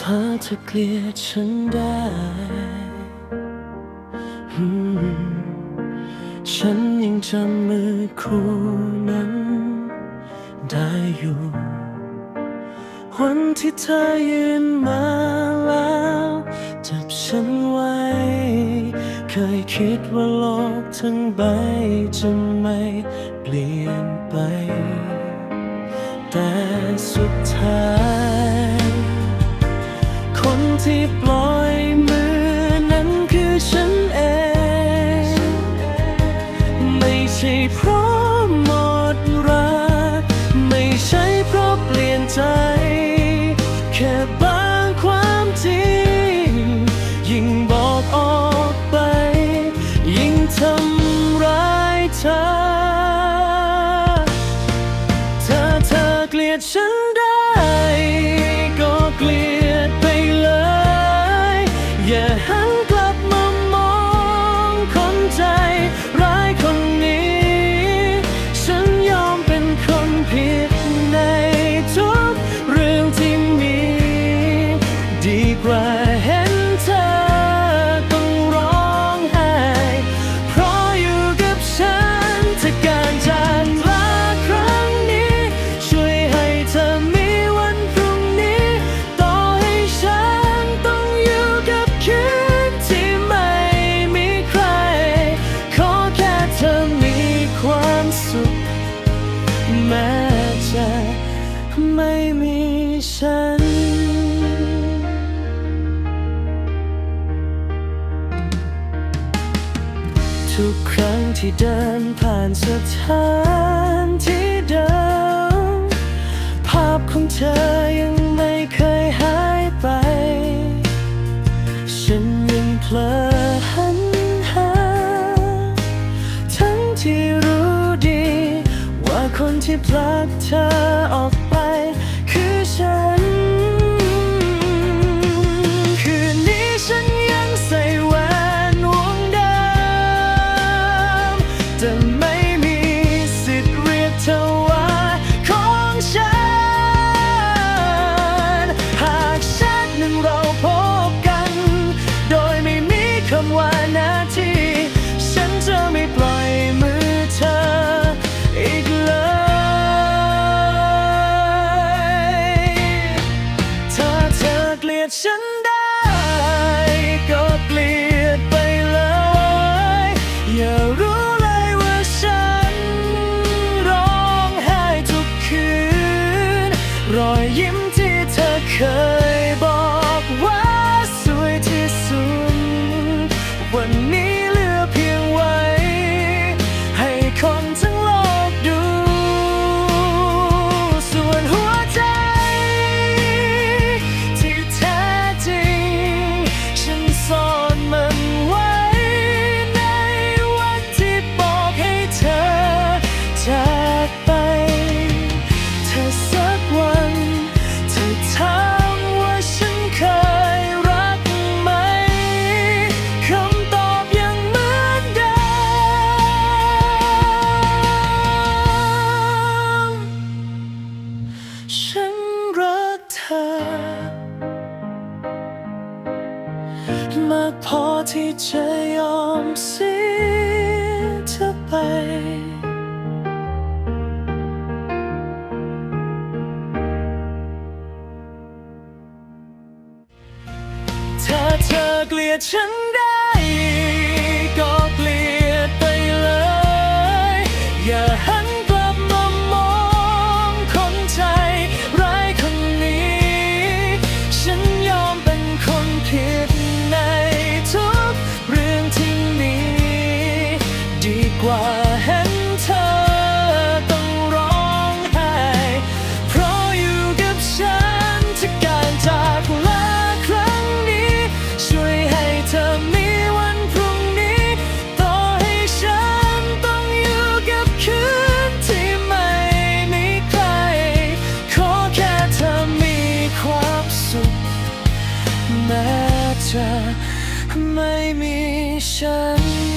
ากเธอเกลียดฉันได้ฉันยังจำมือคู่นั้นได้อยู่วันที่เธอยืนมาแล้วจับฉันไว้เคยคิดว่าโลกทั้งใบจะไม่เปลี่ยนไปแต่สุดท้ายคนที่ปล่อยมือนั้นคือฉันเองไม่ใช่เพราะหมดรักไม่ใช่เพราะเปลี่ยนใจแค่บางความจริงยิ่งบอกออกไปยิ่งทำร้ายเธอเกลียดฉันได้ก็เกลียดไปเลยอย่าหันกลับมามองคนใจร้ายคนนี้ฉันยอมเป็นคนผิดในทุกเรื่องที่มีดีกว่าเห็นเธอต้องร้องไห้เพราะอยู่กับฉันถ้าการจากลาครั้งนี้ช่วยให้เธอมีวันพรุ่งนี้ต่อให้ฉันต้องอยู่กับคืนที่ไม่มีใครขอแค่เธอมีความสุขแม้จะไม่มีฉันทุกครั้งที่เดินผ่านสถานที่เดิมภาพของเธอยังไม่เคยหายไปฉันยังเพลอหันหาทั้งที่รู้ดีว่าคนที่พลักเธอออกไปคือฉันคืนนี้ฉันยังใส่แหวนวงเดิมแต่ไม่มีสิทธิ์เรียกเธอว่าของฉันหากชัดหนึ่งเราพบกันโดยไม่มีคำว่านาทีฉันจะไม่ปล่อยมือเธออีกเลยถ้าเธอเกลียดฉันได้ก็เกลียดไปเลยอย่ารู้เลยว่าฉันร้องไห้ทุกคืนรอยยิ้มที่เธอเคยบอกว่าสวยที่สุดวันนี้เหลือเพียงไว้ให้คนทั้งโลกดูส่วนหัวใจที่แท้จริงฉันซ่อนมันไว้ในวันที่บอกให้เธอจากไปถ้าสักวันเธอถามว่าฉันเคยรักไหมคำตอบยังเหมือนเดิมฉันรักเธอมากพอที่จะยอมเสียเธอไปถ้าเธอเกลียดฉันได้ก็เกลียดไปเลยอย่าหันกลับมามองคนใจร้ายคนนี้ฉันยอมเป็นคนผิดในทุกเรื่องที่มีดีกว่าเห็นเธอต้องร้องไห้เพราะอยู่กับฉันถ้าการจากลาครั้งนี้ช่วยให้เธอมีวันพรุ่งนี้ต่อให้ฉันต้องอยู่กับคืนที่ไม่มีใครขอแค่เธอมีความสุขแม้จะไม่มีฉัน